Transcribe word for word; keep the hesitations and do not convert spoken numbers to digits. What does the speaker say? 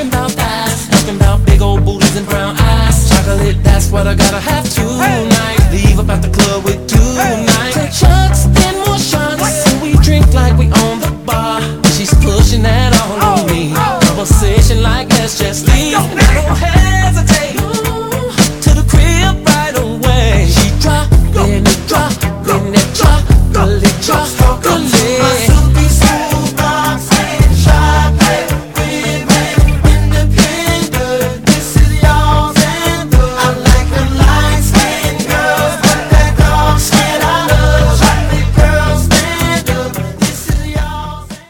talking about thighs, talking about big old booties and brown eyes. Chocolate, that's what I gotta have tonight. Leave up at the club with two.